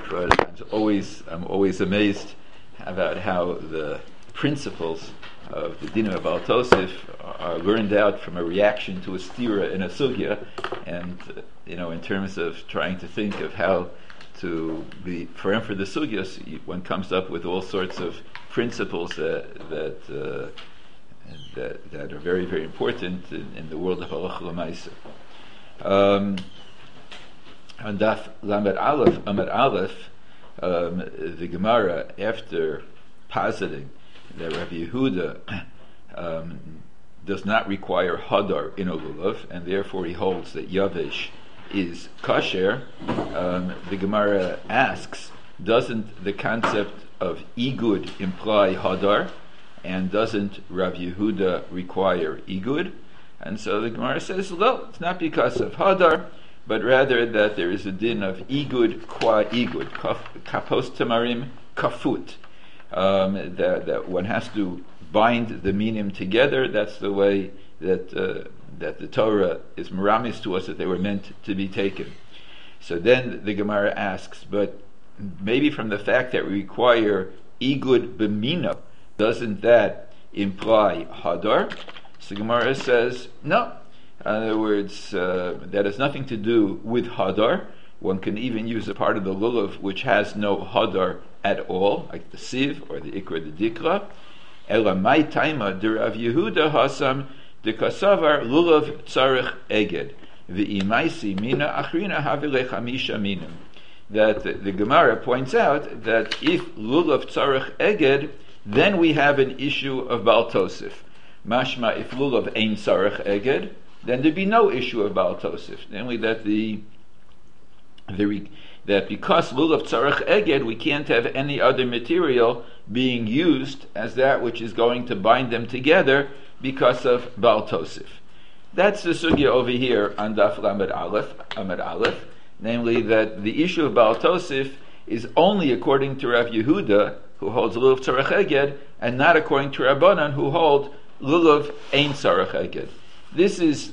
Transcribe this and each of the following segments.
but I'm always amazed about how the principles of the Din of Baal Tosif are learned out from a reaction to a stira in a sugya, and in terms of trying to think of how to be firm for the sugyas, one comes up with all sorts of principles that are very, very important in the world of halacha l'maisa. On Daf Lamed Aleph, Amud Aleph, the Gemara, after positing that Rabbi Yehuda does not require hadar in a lulav, and therefore he holds that yavesh is kasher, the Gemara asks, doesn't the concept of igud imply hadar, and doesn't Rabbi Yehuda require igud? And so the Gemara says, no, it's not because of hadar, but rather that there is a din of igud qua igud, kapos tamarim kafut, that one has to bind the minim together. That's the way that the Torah is meramis to us that they were meant to be taken. So then the Gemara asks, but maybe from the fact that we require igud b'mino, doesn't that imply hadar? So the Gemara says, no. In other words, that has nothing to do with hadar. One can even use a part of the lulav which has no hadar at all, like the siv or the ikra, the dikra. Ela mai taima de Rav Yehuda hasam de kasavar lulav tzarich eged v'imaisi mina achrina havile chamisha minim. That the Gemara points out that if lulav tzarich eged, then we have an issue of Baal Tosif. Mashma, if lulav ein tzarich eged, then there'd be no issue of Baal Tosif. Namely that that because lulav tzarich eged, we can't have any other material being used as that which is going to bind them together because of Baal Tosif. That's the sugya over here on Daf Lamed Aleph, Amud Aleph, namely that the issue of Baal Tosif is only according to Rav Yehuda, who holds lulav tzarich eged, and not according to Rabbanan, who hold lulav ein tzarich eged. This is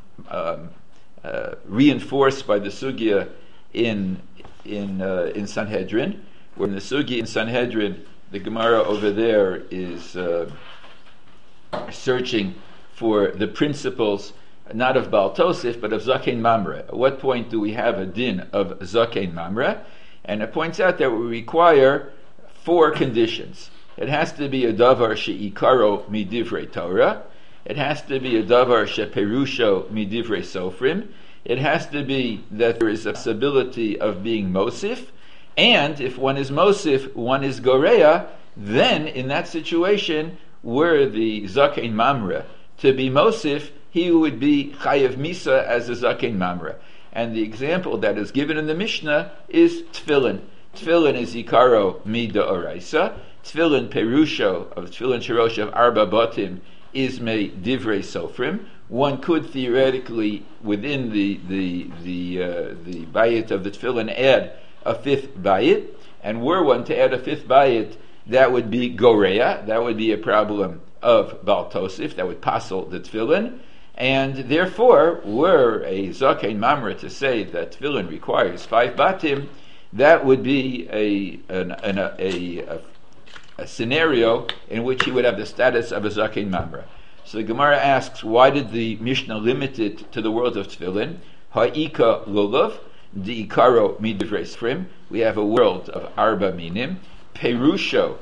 reinforced by the sugya in Sanhedrin, where in the sugya in Sanhedrin, the Gemara over there is searching for the principles not of Baal Tosif but of Zakein Mamre. At what point do we have a din of Zakein Mamre? And it points out that we require 4 conditions. It has to be a davar she'ikaro midivrei Torah. It has to be a davar she'perusho midivrei sofrim. It has to be that there is a possibility of being mosif, and if one is mosif, one is goreya, then in that situation, were the zakein mamre to be mosif, he would be chayev misa as a zakein mamre. And the example that is given in the Mishnah is tefillin. Tefillin is ikaro mida oraisa. Tefillin perusho of tefillin shirosh of arba batim is me divrei sofrim. One could theoretically, within the bayit of the tefillin, add a 5th bayit, and were one to add a 5th bayit, that would be goreya. That would be a problem of Baal Tosif. That would passel the tefillin, and therefore, were a zakein mamre to say that tefillin requires 5 batim, that would be a scenario in which he would have the status of a zakein mamre. So the Gemara asks, why did the Mishnah limit it to the world of tefillin? Ha'ika lulav, di ikaro midivrei sofrim. We have a world of arba minim. Perusho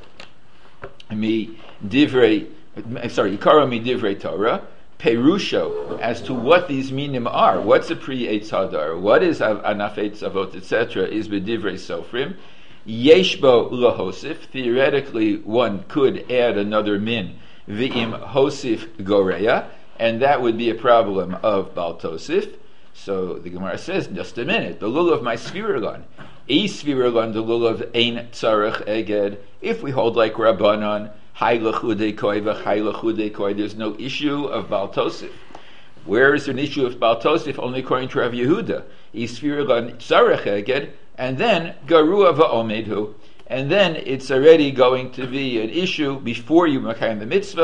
ikaro midivrei Torah. Perusho, as to what these minim are. What's a pre-eitz hadar? What is anaf eitz avot, etc., is midivrei sofrim. Yeshbo lahosif. Theoretically, one could add another min, v'im hosif goreya, and that would be a problem of Baal Tosif. So the Gemara says, just a minute, the lulav my svirulon, svirulon the lulav ein tzarich eged. If we hold like Rabbanan, haylachudei koi v'haylachudei koi, there's no issue of Baal Tosif. Where is an issue of Baal Tosif? Only according to Rav Yehuda. Svirulon tzarich eged, and then garua va'omedhu. And then it's already going to be an issue before you makayim the mitzvah.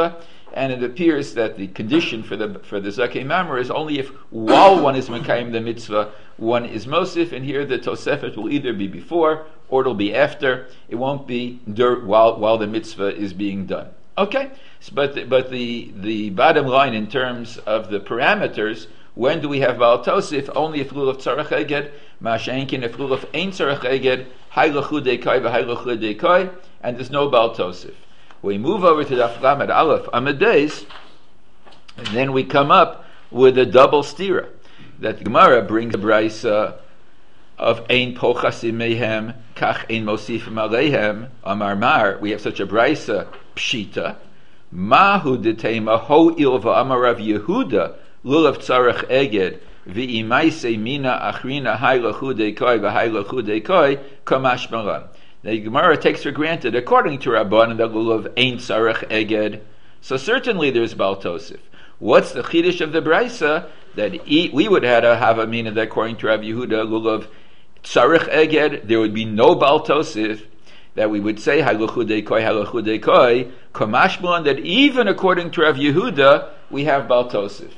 and it appears that the condition for the Zakei Mamre is only if while one is Mekayim the mitzvah, one is Mosif, and here the Tosefet will either be before or it'll be after. It won't be while the mitzvah is being done. Okay, but the bottom line in terms of the parameters, when do we have Baal Tosif? Only if Lulav Tzarech Eged, Ma'ashenkin if Lulav Ein Tzarech Eged, Haylachu Dekai v'Haylachu Dekai, and there's no Baal Tosif. We move over to Daf Lamed Aleph Amud Beis, and then we come up with a double stira that the Gemara brings a brisa of Ein Pochasim Mehem Kach Ein Mosifim Aleihem Amar Mar. We have such a brisa pshita. Mahu detema ho ilva Amar Rav Yehuda Lulav Tzarech Eged v'imaise mina achrina haylachu dekoi v'haylachu dekoi kamash maran. The Gemara takes for granted, according to Rabban, that Lulav ain't Tzarech Eged. So certainly there's Baal Tosif. What's the chiddush of the brisa? That we would have a Havamina that according to Rav Yehuda, Lulav Tzarech Eged, there would be no Baal Tosif. That we would say Haylachu dekoi, kamash maran. That even according to Rav Yehuda, we have Baal Tosif.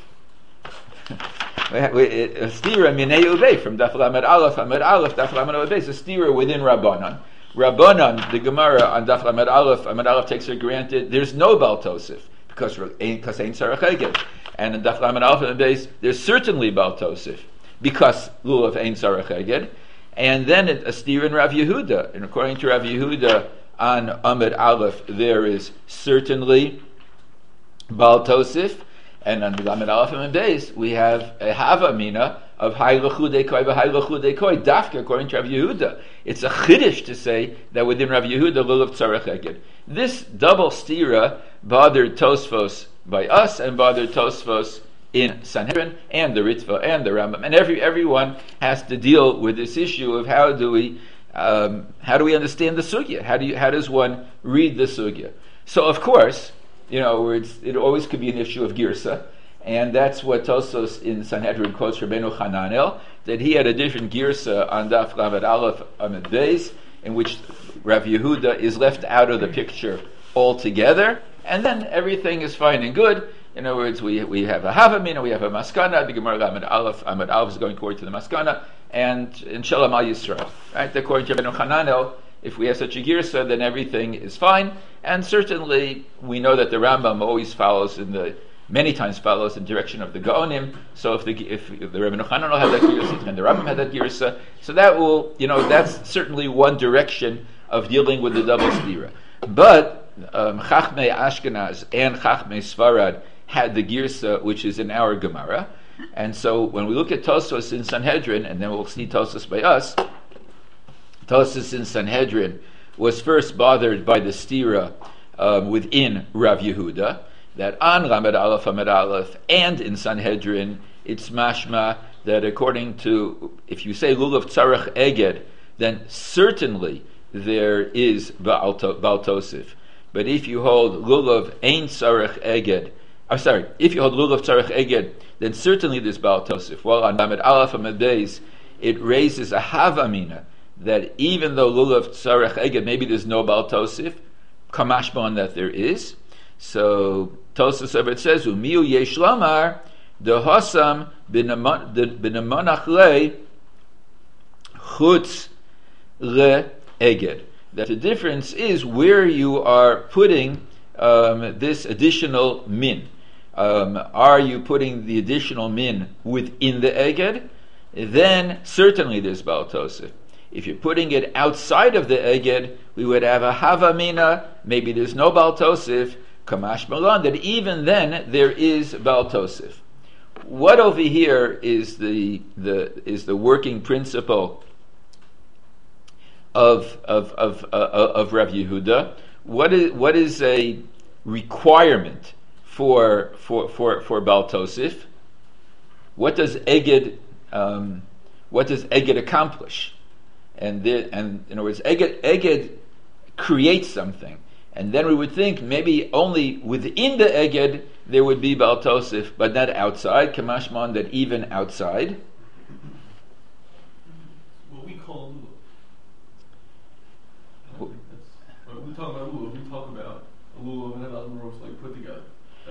A stira minei ubei from Daf Lamed Aleph, Amud Aleph, Daf Lamed Aleph is a stira within Rabbanan. Rabbanan, the Gemara on Daf Lamed Aleph, Amud Aleph takes for granted there's no Baal Tosif because ain't Tzarech Eged, and in Daf Lamed Aleph and base there's certainly Baal Tosif because Lulav ain't Tzarech Eged, and then a stira in Rav Yehuda, and according to Rav Yehuda on Amud Aleph there is certainly Baal Tosif. And on the Lamed Aleph and Beis, we have a Havamina of Haylachu Dekoi v'Haylachu Dekoi, Dafka, according to Rav Yehuda. It's a chiddush to say that within Rav Yehuda, Lulav Tzarech Eged. This double stira bothered Tosfos by us and bothered Tosfos in Sanhedrin and the Ritva and the Rambam, and everyone has to deal with this issue of how do we understand the sugya? How does one read the sugya? So of course, it always could be an issue of girsa, and that's what Tosos in Sanhedrin quotes Rabbeinu Hananel, that he had a different girsa on Daf Lamed Aleph Amud Beis, in which Rav Yehuda is left out of the picture altogether, and then everything is fine and good. In other words, we have a Havamina, we have a Maskana, the Gemara Amud Aleph is going according to the Maskana, and in Shalom Al Yisrael. Right? According to Rabbeinu Hananel, if we have such a girsa, then everything is fine. And certainly, we know that the Rambam always many times follows in direction of the Gaonim. So if the Rebbeinu Hananel had that girsa, and the Rambam had that girsa, so that will, that's certainly one direction of dealing with the double stira. But Chachmei Ashkenaz and Chachmei Sfarad had the girsa which is in our Gemara, and so when we look at Tosfos in Sanhedrin, and then we'll see Tosfos by us. Tosfos in Sanhedrin was first bothered by the stira within Rav Yehuda, that on Lamed Aleph Amud Aleph and in Sanhedrin, it's mashma that according to, if you say Lulav Tzarech Eged, then certainly there is Baal Tosif. But if you hold Lulav Ein Tzarech Eged, if you hold Lulav Tzarech Eged, then certainly there's Baal Tosif. Well, on Lamed Aleph Amud Beis, it raises a Havamina, that even though Lulav Tzarech Eged, maybe there's no Baal Tosif, Kamashbon that there is. So Tosfos over it says, Umiu yesh lomar dehosam b'nemonach le chutz le eged. That the difference is where you are putting this additional min. Are you putting the additional min within the eged? Then certainly there's Baal Tosif. If you're putting it outside of the Eged, we would have a Havamina, maybe there's no Baal Tosif, Kamash Malan, that even then there is Baal Tosif. What over here is the working principle of Rav Yehuda? What is a requirement for Baal Tosif? What does Eged accomplish? And in other words, Eged creates something, and then we would think maybe only within the Eged there would be Baal Tosif, but not outside. Kamashman, that even outside. What we call lulav. When we talk about lulav, we talk about a lulav and another roast like put together.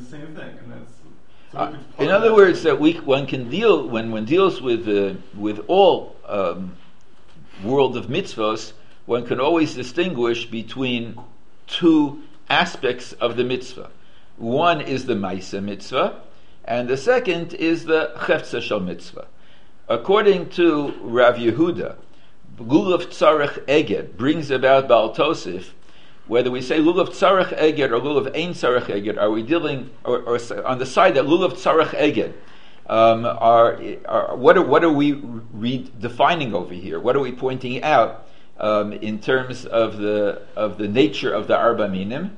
same thing, and that's. In other words, that one deals with all world of mitzvos, one can always distinguish between two aspects of the mitzvah. One is the Maisa mitzvah, and the second is the Chefza shel mitzvah. According to Rav Yehuda, Lulav Tzarech Eged brings about Baal Tosif. Whether we say Lulav Tzarech Eged or Lulav Ein Tzarech Eged, are we dealing, or on the side that Lulav Tzarech Eged, what are we defining over here? What are we pointing out in terms of the nature of the Arba Minim?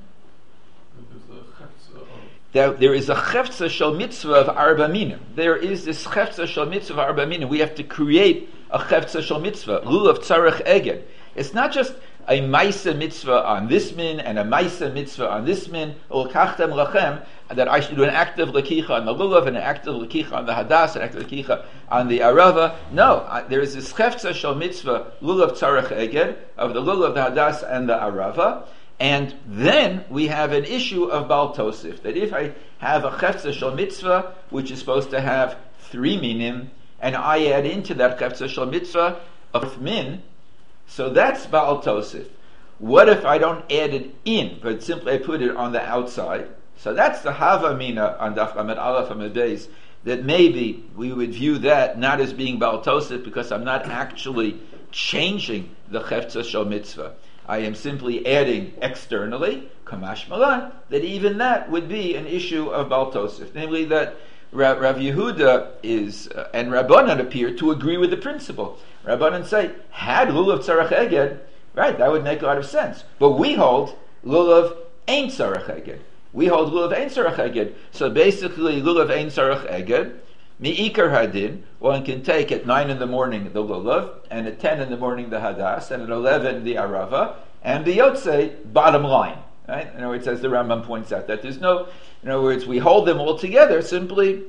That there is a Chefza shel mitzvah of Arba Minim. There is this Chefza shel mitzvah of Arba Minim. We have to create a Chefza shel mitzvah, Lulav Tzarech Eged. It's not just a Maisa mitzvah on this min and a Maisa mitzvah on this min, Ulkachtem lachem, that I should do an active Lakicha on the Lulav and an active Lakicha on the Hadas, an active Lakicha on the Arava. No, there is this Chefza shel mitzvah, Lulav Tzarech Eged, of the Lulav, the Hadas, and the Arava. And then we have an issue of Baal Tosif, that if I have a Chefza shel mitzvah, which is supposed to have 3 minim, and I add into that Chefza shel mitzvah a min, so that's Baal Tosif. What if I don't add it in, but simply I put it on the outside? So that's the Hava Mina on Daf Lamed Aleph Amud Beis, that maybe we would view that not as being Baal Tosif because I'm not actually changing the Chefza shel mitzvah. I am simply adding externally, Kamash Malan, that even that would be an issue of Baal Tosif. Namely that Rav Yehuda and Rabbanan appear to agree with the principle. Rabbanan say, had Lulav Tzarech Eged, right, that would make a lot of sense. But we hold Lulav Ein Tzarech Eged. We hold Lulav Ein Tzarech Eged. So basically, Lulav Ein Tzarech Eged, Mi'ikar Hadin, one can take at 9 in the morning the Lulav, and at 10 in the morning the Hadas, and at 11 the Arava, and the Yotzei, bottom line. Right? In other words, as the Rambam points out, that there's no, in other words, we hold them all together simply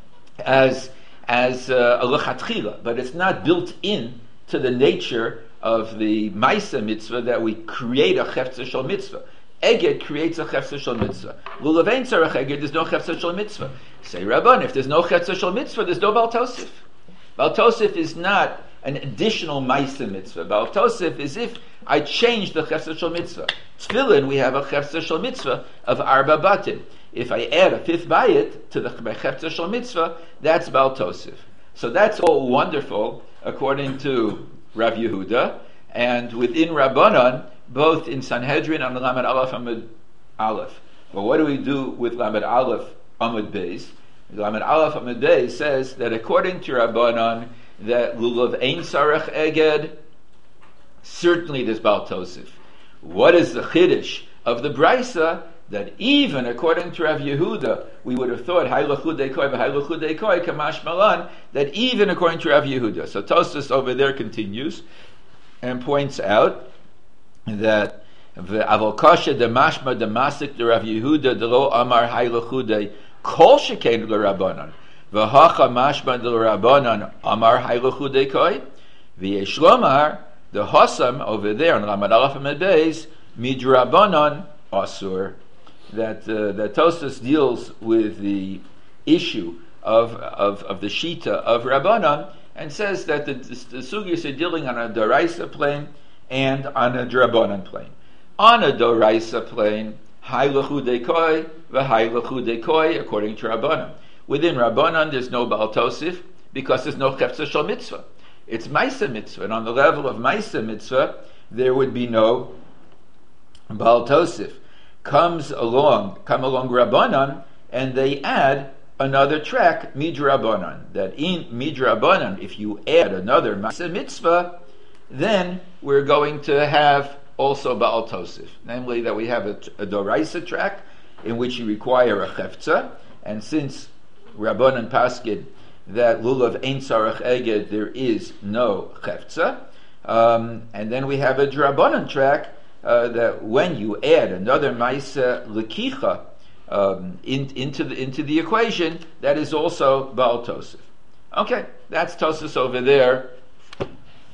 as a lechatchila, but it's not built in to the nature of the Maisa mitzvah that we create a Chefza shel mitzvah. Eged creates a Chefza shel mitzvah. Lulav Ein Tzarech Eged, there's no Chefza shel mitzvah. Say Rabban, if there's no Chefza shel mitzvah, there's no Baal Tosif. Baal Tosif is not an additional Maisa mitzvah. Baal Tosif is if I change the Chefza shel mitzvah. Tefillin, we have a Chefza shel mitzvah of Arba Batim. If I add a 5th bayit to the Chefza shel mitzvah, that's Baal Tosif. So that's all wonderful, according to Rav Yehuda, and within Rabbanan, both in Sanhedrin and Lamed Aleph Amud Aleph. But what do we do with Lamed Aleph Amud Beis? Lamed Aleph Amud Beis says that according to Rabbanan, that Lulav Ein Tzarech Eged, certainly there's Baal Tosif. What is the Chiddush of the Brisa? That even according to Rav Yehuda, we would have thought Haylachudei Koi v'Haylachudei Koi Kamash Malan, that even according to Rav Yehuda. So Tosfos over there continues and points out that Avol Kasha Demashma Demasik de Rav Yehuda Delo Amar Haylachudei Kol Shekein LeRabbanan v'Hacha Mashma de LeRabbanan Amar Haylachudei Koi v'Yesh Lomar the Hossam over there on Lamed Aleph Amud Beis Midrabbanan Asur. That Tosfos deals with the issue of the Shita of Rabbanan and says that the sugyas are dealing on a Doraisa plane and on a Drabanan plane. On a Doraisa plane, Haylachu Dekoi v'Haylachu Dekoi, according to Rabbanan. Within Rabbanan, there's no Baal Tosif because there's no Chefza shel mitzvah. It's Maisa mitzvah, and on the level of Maisa mitzvah, there would be no Baal Tosif. Come along Rabbanan, and they add another track, Midrabanan. That in Midrabanan, if you add another Maisa mitzvah, then we're going to have also Baal Tosif. Namely, that we have a Doraisa track in which you require a Chefza, and since Rabbanan Paskid that Lulav Ein Tzarech Eged, there is no Chefza, and then we have a Drabanan track that when you add another Maisa Lekicha into the equation, that is also Baal Tosif. Okay, that's Tosfos over there.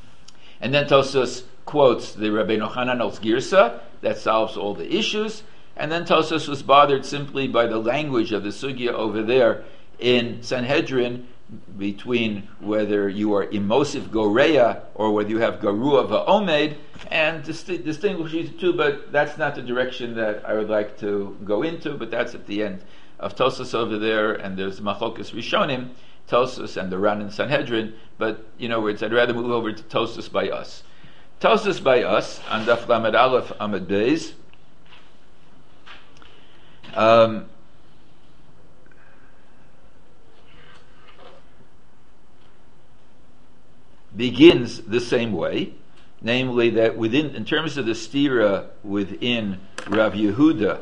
And then Tosfos quotes the Rabbeinu Hananel's Girsa that solves all the issues. And then Tosfos was bothered simply by the language of the sugya over there in Sanhedrin, between whether you are imosiv goreya or whether you have garua va'omed, and distinguish these two, but that's not the direction that I would like to go into, but that's at the end of Tosfos over there, and there's Machlokas Rishonim, Tosfos and the Ran in Sanhedrin, but in other words, I'd rather move over to Tosfos by us. Tosfos by us, on Daf Lamed Aleph Amud Beis, begins the same way, namely that in terms of the stira within Rav Yehuda,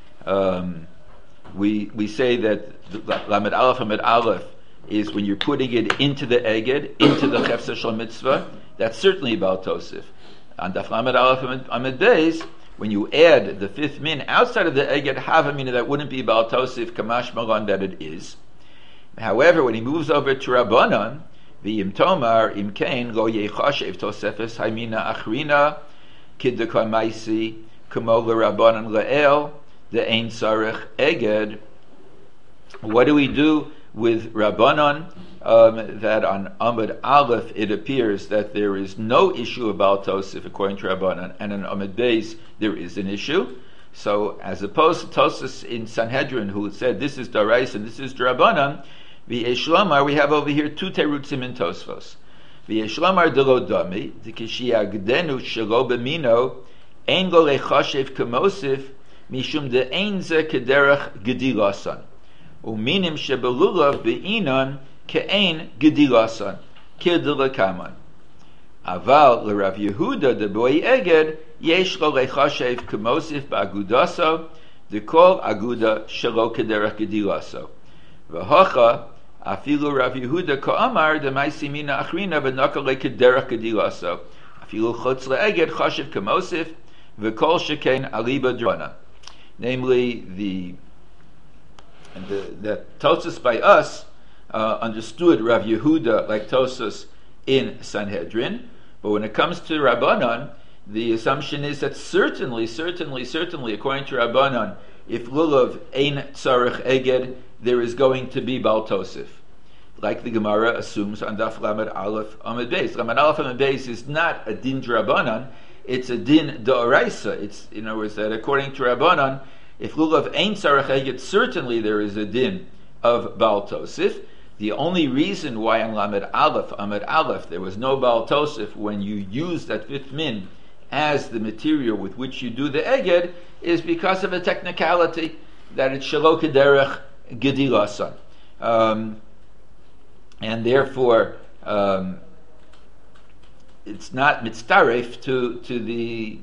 we say that Lamed Aleph Amud Aleph is when you're putting it into the eged, into the chefsa shel mitzvah. That's certainly Baal Tosif. On Daf Lamed Aleph Amud Beis, when you add the fifth min outside of the eged havamina, that wouldn't be Baal Tosif kamash malan that it is. However, when he moves over to Rabbanan, v'im tomar im kain lo yechashev tosefes haymina achrina kiddekah maisi kamo l'Rabbanan le'el the ein sarich eged. What do we do with Rabbanan? That on Amud Aleph it appears that there is no issue about Tosif according to Rabbanan, and on Amud Beis there is an issue. So as opposed to Tosif in Sanhedrin, who said this is Darais and this is Rabbanan, v'yeshlamar, we have over here two terutzim in Tosfos. V'yeshlamar delo dami dikishiyagdenu shelo b'mino ein go lechashev kemosif mishum de ein ze kederach gedilasan uminim shebelulav be'inan ke'ein gedilasan kidilakaman aval l'Rav Yehuda de boi eged yesh lo lechashev kemosif ba'agudaso dekol aguda shelo kederach gedilaso v'hocha afilu Rav Yehuda ka'amar demaisi mina achrina v'nakal lekederach gedilaso afilu chutz le'eged chashev kemosif v'kol shekein aliba drana. Namely, that Tosfos by us understood Rav Yehuda like Tosfos in Sanhedrin, but when it comes to Rabbanan, the assumption is that certainly, according to Rabbanan, if lulav ein tzarich eged, there is going to be Baal Tosif, like the Gemara assumes on Daf Lamed Aleph Amud Beis. Lamed Aleph Amud Beis is not a din Rabbanan; it's a din d'oraisa. It's, in other words, that according to Rabbanan, if lulav ein tzarich eged, certainly there is a din of Baal Tosif. The only reason why on Lamed Aleph Amud Aleph there was no Baal Tosif when you use that fifth min as the material with which you do the eged is because of a technicality that it's shelo kederech gedilasan, and therefore it's not mitztaref to the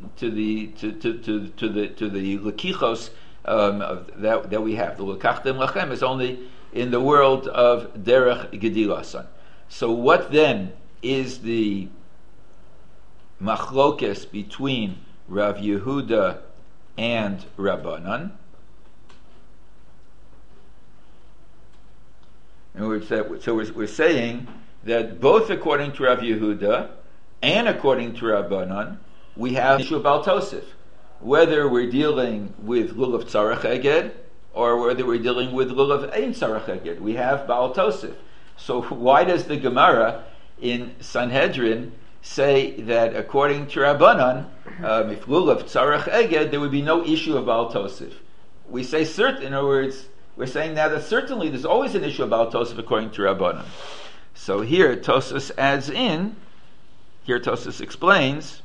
lekichos that we have. The lekachtem lachem is only in the world of derech gedilasan. So what then is the machlokes between Rav Yehuda and Rabbanan? And we're saying that both according to Rav Yehuda and according to Rabbanan, we have issue about Tosif, whether we're dealing with lulav tzarech eged or whether we're dealing with lulav ein tzarech eged. We have Baal Tosif. So why does the Gemara in Sanhedrin say that according to Rabbanan, if lulav tzarech eged, there would be no issue of Baal Tosif? We say certain. In other words, we're saying now that certainly there's always an issue about Tosif according to Rabbanan. So here Tosfos adds in. Here Tosfos explains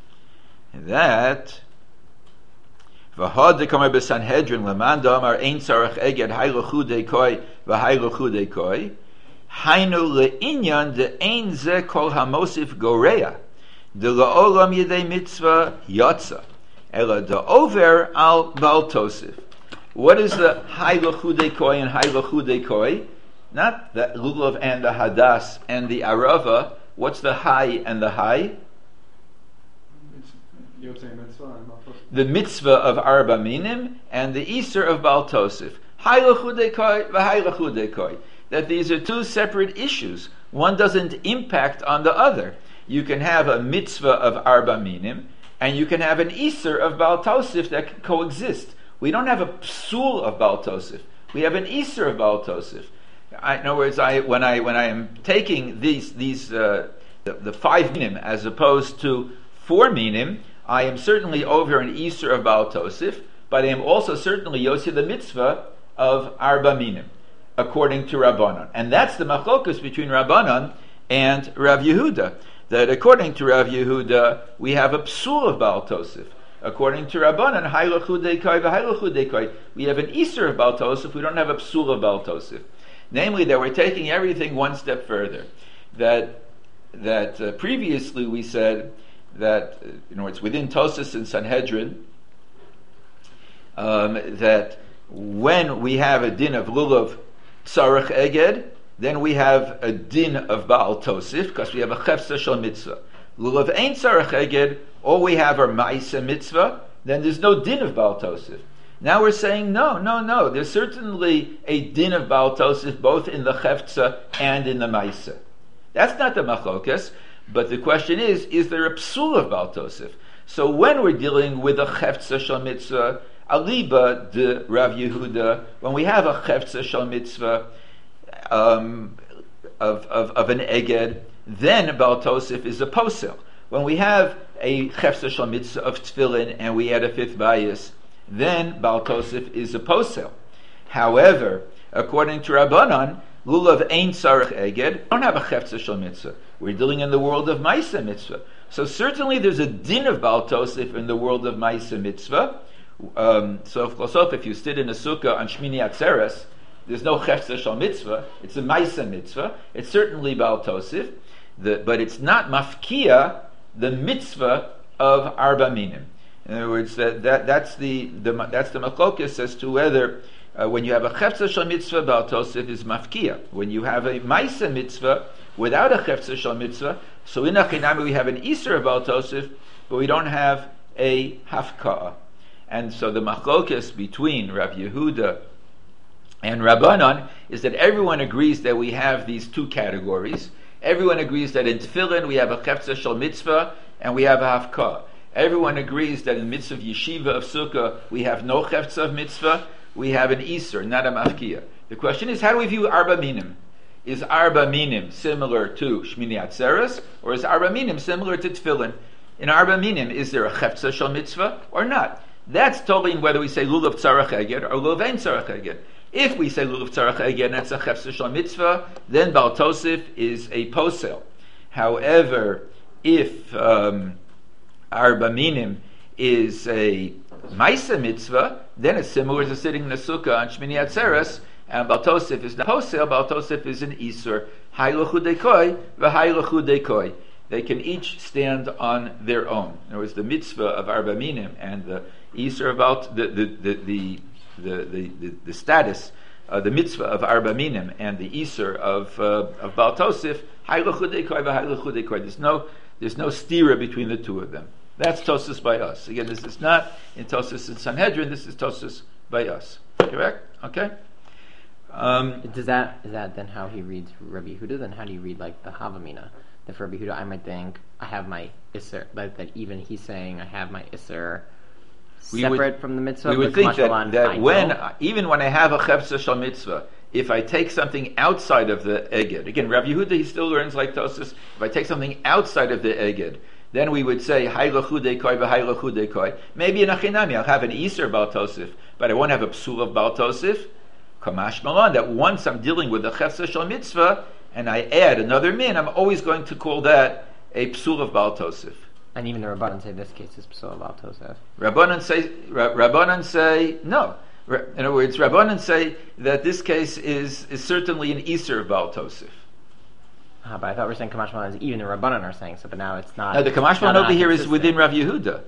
that v'had dekamar b'Sanhedrin leman damar ein tzarech eged haylochu dekoi v'haylochu dekoi haynu le'inyan de ein ze kol hamosif goreya de la'olam yedei mitzvah yatsa ela de over al Baal Tosif. What is the haylochu dekoi and haylochu dekoi? Not the lulav and the hadas and the arava. What's the hay and the hay? The mitzvah of arba minim and the Easter of Baal Tosif. That these are two separate issues. One doesn't impact on the other. You can have a mitzvah of arba minim and you can have an Easter of Baal Tosif that can coexist. We don't have a psul of Baal Tosif. We have an Isser of Baal Tosif. In other words, when I am taking the 5 minim as opposed to 4 minim, I am certainly over an Isser of Baal Tosif, but I am also certainly Yossi the mitzvah of Arba minim, according to Rabbanan. And that's the machlokus between Rabbanan and Rav Yehuda. That according to Rav Yehuda, we have a psul of Baal Tosif. According to Rabbanan, Hailachu Dekai v'Hailachu Dekai, we have an Isser of Baal Tosif, we don't have a psul of Baal Tosif. Namely, that we're taking everything one step further. That previously we said that, it's within Tosas and Sanhedrin, that when we have a din of lulav tzarech eged, then we have a din of Baal Tosif, because we have a chefsa shel mitzvah. Lulav ain't tzarech eged, all we have are ma'isa mitzvah, then there's no din of Baal Tosif. Now we're saying, no, there's certainly a din of Baal Tosif, both in the chefza and in the ma'isa. That's not the machlokas, but the question is there a psul of Baal Tosif? So when we're dealing with a chefza shel mitzvah, aliba de Rav Yehuda, when we have a chefza shel mitzvah of an eged, then Baal Tosif is a posel. When we have a chefza shel mitzvah of tefillin and we add a 5th bias, then Baal Tosif is a posel. However, according to Rabbanan, lulav ein tzarech eged, don't have a chefza shel mitzvah. We're dealing in the world of ma'isa mitzvah. So certainly there's a din of Baal Tosif in the world of ma'isa mitzvah. So if you sit in a sukkah on Shmini Atzeres, there's no chefza shel mitzvah. It's a ma'isa mitzvah. It's certainly Baal Tosif, but it's not mafkia the mitzvah of Arba minim. In other words, that's the machlokas as to whether when you have a chefza shel mitzvah, Baal Tosif is mafkia. When you have a ma'isa mitzvah without a chefza shel mitzvah, so in Achinami we have an Isser of Baal Tosif, but we don't have a hafka'ah. And so the machlokas between Rav Yehuda and Rabbanan is that everyone agrees that we have these two categories. Everyone agrees that in tefillin we have a chefza shel mitzvah and we have a hafka'ah. Everyone agrees that in mitzvah yeshiva of sukkah we have no chefza of mitzvah, we have an Isser, not a mafkia. The question is, how do we view Arba minim? Is Arba minim similar to Shmini Atzeres, or is Arba minim similar to tefillin? In Arba minim, is there a chefza shel mitzvah or not? That's totally in whether we say lulav tzarech eged or lulav ein tzarech eged. If we say lulav tzarech eged and that's a chefza shel mitzvah, then Baal Tosif is a posel. However, if Arba minim is a ma'isa mitzvah, then it's similar to sitting in the sukkah on Shmini Atzeres, and Baal Tosif is not posel. Baal Tosif is an Isur. Hailachu dekoi v'hailachu dekoi. They can each stand on their own. In other words, the mitzvah of Arba minim and the Isur about the status, the mitzvah of Arba minim and the Isur of Baal Tosif, hailachu dekoi v'hailachu dekoi. There's no stira between the two of them. That's Tosas by us. Again, this is not in Tosas and Sanhedrin. This is Tosas by us. Correct? Okay. Is that then how he reads Rabbi Yehuda? Then how do you read like the Havamina? That for Rabbi Yehuda, I might think I have my Isser, that even he's saying I have my Isser separate from the mitzvah. We would think that even when I have a chefza shel mitzvah, if I take something outside of the eged, again, Rabbi Yehuda, he still learns like Tosas. If I take something outside of the eged, then we would say hailachu dekoi v'hailachu dekoi. Maybe in Achinami I'll have an Isser Baal Tosif, but I won't have a psul of Baal Tosif. Kamash Malan, that once I'm dealing with a chefza shel mitzvah and I add another min, I'm always going to call that a psul of Baal Tosif. And even the Rabbanan say this case is psul of Baal Tosif. Rabbanan say no. In other words, Rabbanan say that this case is certainly an Isser of Baal Tosif. But I thought we were saying Kamash Malan is even the Rabbanan are saying so, but now it's not. No, the Kamash Malan over here is within Rav Yehuda.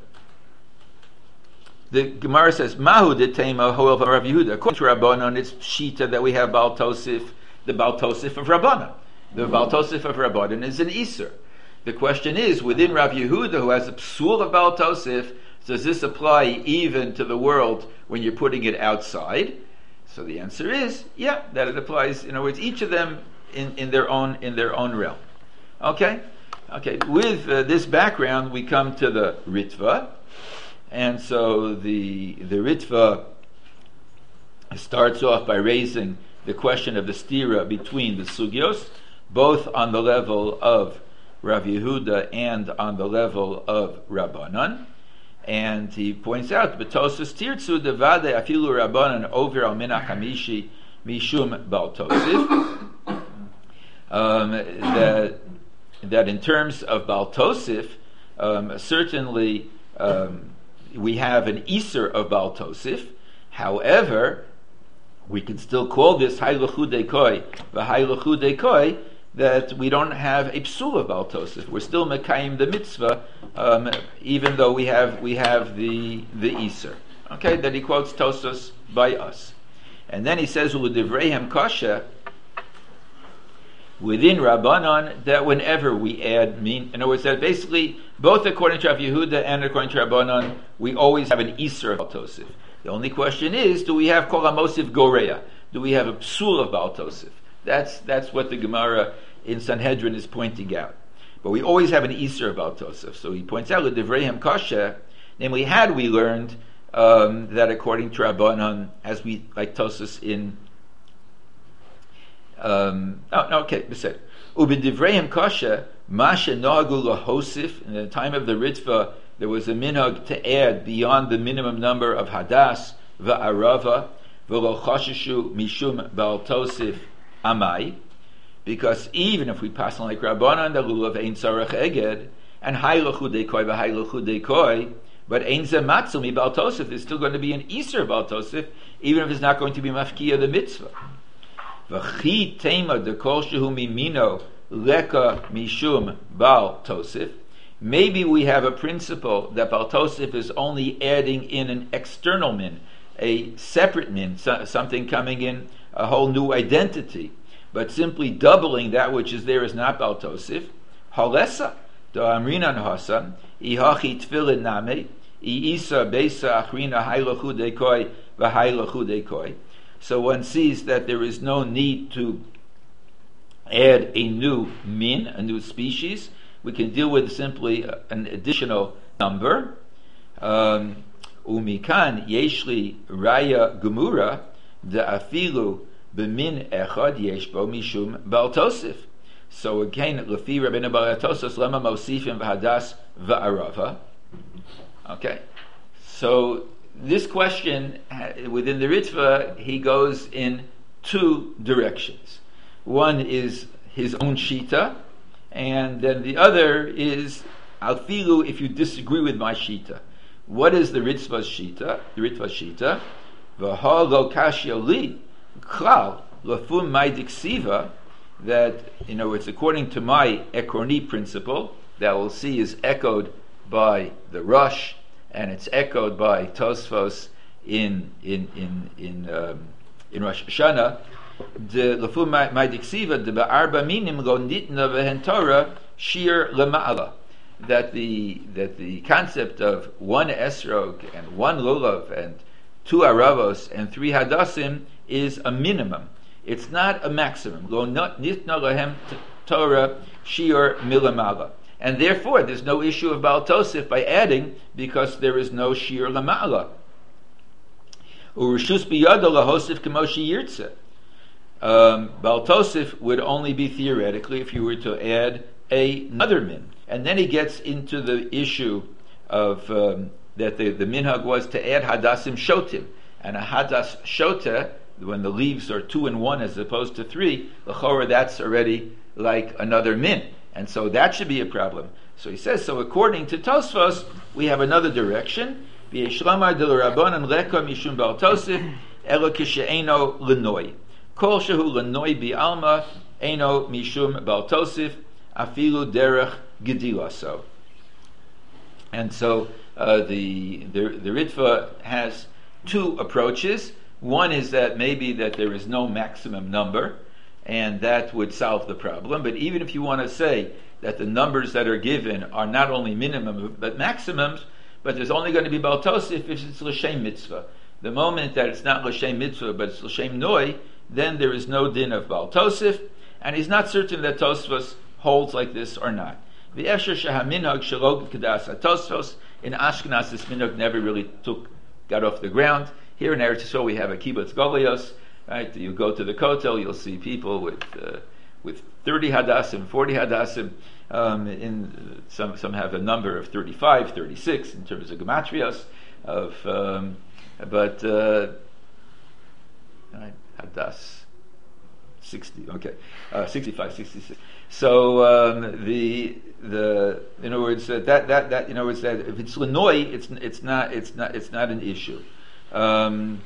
The Gemara says, Mahu de Tema Hoel of Rav Yehuda. According to Rabbanan, it's Shita that we have Baal Tosif, the Baal Tosif of Rabbanan. The Baal Tosif of Rabbanan is an Isser. The question is, within Rav Yehuda, who has a psul of Baal Tosif, does this apply even to the world when you're putting it outside? So the answer is, yeah, that it applies. In other words, each of them in their own realm. Okay. With this background, we come to the Ritva, and so the Ritva starts off by raising the question of the stira between the sugyos, both on the level of Rav Yehuda and on the level of Rabbanan. And he points out, B'tosus tirtzu devade afilu Rabbanan over al minach hamishi mishum bal tosif, that in terms of bal tosif, certainly we have an iser of bal tosif. However, we can still call this hayluchu dekoi v'hayluchu dekoi, that we don't have a psul of bal tosif. We're still mekayim the mitzvah, even though we have the iser. Okay, that he quotes Tosfos by us, and then he says u'ledivreihem kasha within Rabbanon, that whenever we add min, in other words, that basically both according to Rav Yehuda and according to Rabbanon, we always have an iser of bal tosif. The only question is, do we have kol hamosif goreya? Do we have a psul of bal tosif? That's what the Gemara in Sanhedrin is pointing out. But we always have an iser of bal tosif. So he points out l'divreihem kasha, namely, had we learned that according to Rabbanon, as we like Tosfos in okay, besed. Ubidivreihem kasha, masha nohagu lahosif. In the time of the Ritva, there was a minhag to add beyond the minimum number of hadas va'arava v'lo chashishu mishum bal tosif amai, because even if we pass on like Rabbanan the lulav ein sarach eged and hayluchu dekoi v'hayluchu dekoi, but ein zematzu mi bal tosif, there's still going to be an iser bal tosif, even if it's not going to be mafkiya the mitzvah. V'chi tema dekol shehu mimino leka mishum bal tosif. Maybe we have a principle that bal tosif is only adding in an external min, a separate min, something coming in, a whole new identity, but simply doubling that which is there is not bal tosif. Halesa do amrinan hasa ihachi tefillin name iisa beisa achrina haylachu dekoi v'haylachu dekoi. So one sees that there is no need to add a new min, a new species. We can deal with simply an additional number. Umikan yeshli raya gemura de afilu b'min echad yeshbo mishum bal tosif. So again, lefi Rabbeinu Bar Tosos lema mosifim v'hadas v'arava. Okay, so this question within the Ritva, he goes in two directions. One is his own shita, and then the other is alfilu if you disagree with my shita. What is the Ritva's shita? The Ritva's shita, v'ha lo kashya li klal lafum maidik siva, that it's according to my ekroni principle that we'll see is echoed by the Rosh, and it's echoed by Tosfos in Rosh Hashanah. The lafum maidik siva the ba'arba minim lo nitna v'hen Torah shir lema'ala, that the concept of one esrog and one lulav and two aravos and three hadasim is a minimum. It's not a maximum. Lo nitna lahem Torah shir milamala, and therefore there's no issue of bal tosif by adding, because there is no shir lamala. Urushus biyado lahosif k'moshi yirtzeh. Bal tosif would only be theoretically if you were to add another min. And then he gets into the issue of that the minhag was to add hadasim shotim, and a hadas shota, when the leaves are 2 and 1 as opposed to 3, l'chora, that's already like another min, and so that should be a problem. So he says, so according to Tosfos, we have another direction. V'yeshlamar de l'rabbanan leka mishum bal tosif elo kishe'eno l'noi kol shehu l'noi bi'alma eno mishum bal tosif afilu derech gedilaso. And so the Ritva has two approaches. One is that maybe that there is no maximum number, and that would solve the problem. But even if you want to say that the numbers that are given are not only minimum but maximums, but there's only going to be bal tosif if it's l'shem mitzvah. The moment that it's not l'shem mitzvah but it's l'shem noi, then there is no din of bal tosif, and he's not certain that Tosfos holds like this or not. The Efshar Shahaminhag Shalog Kedas Tosfos in Ashkenaz, this minhag never really got off the ground. Here in Eretz Yisrael we have a kibbutz golios, right? You go to the Kotel, you'll see people with 30 hadassim, 40 hadassim. In some have a number of 35, 36 in terms of gematrios right, hadas 60, okay, 65, 66. So in other words that in other words that if it's Lenoy, it's not an issue. Then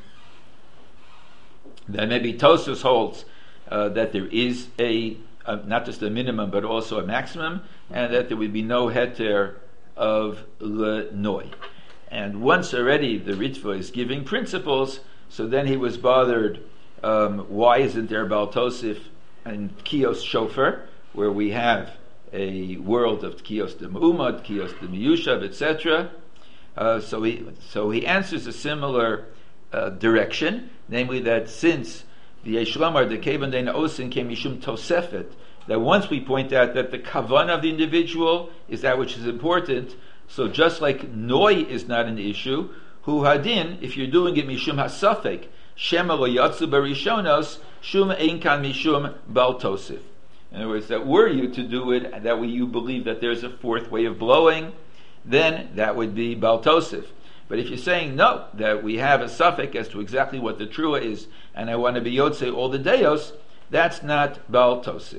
maybe Tosfos holds that there is a not just a minimum but also a maximum, and that there would be no heter of Lenoy. And once already the Ritva is giving principles, so then he was bothered. Why isn't there Baal Tosif and Kios Shofar, where we have a world of Kios de Me'umad, Kios de Miyushav, etc.? So he answers a similar direction, namely that since the Yeshlamar, the Kevan Dein Osin came Mishum Tosefet, that once we point out that the kavan of the individual is that which is important, so just like Noi is not an issue, Hu Hadin, if you're doing it Mishum HaSafek, Shema lo yatsu barishonos, shum ein kan mishum bal tosif. In other words, that were you to do it, that way you believe that there's a fourth way of blowing, then that would be bal tosif. But if you're saying no, that we have a suffix as to exactly what the trua is, and I want to be yotze all the deos, that's not bal tosif.